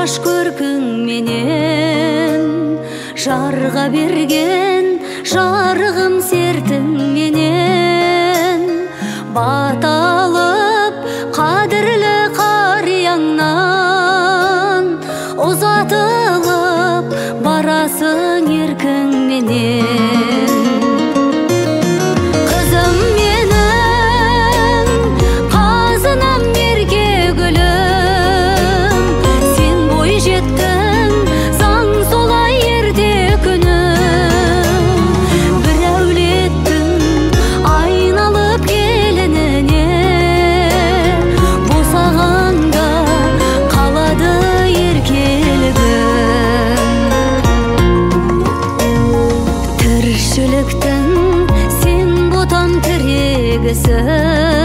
жаш көркің менен жарға берген жарығым сертің менен баталып қадірлі қарияңнан ұзатылып барасың еркің менен. Қызым менің қазынам мерке гүлім, сен бой жеттің заң солай ерте күнім. Бір әулеттің айналып келініне босағанда қалады еркелігім. Тіршіліктің сен ботам тірегісің,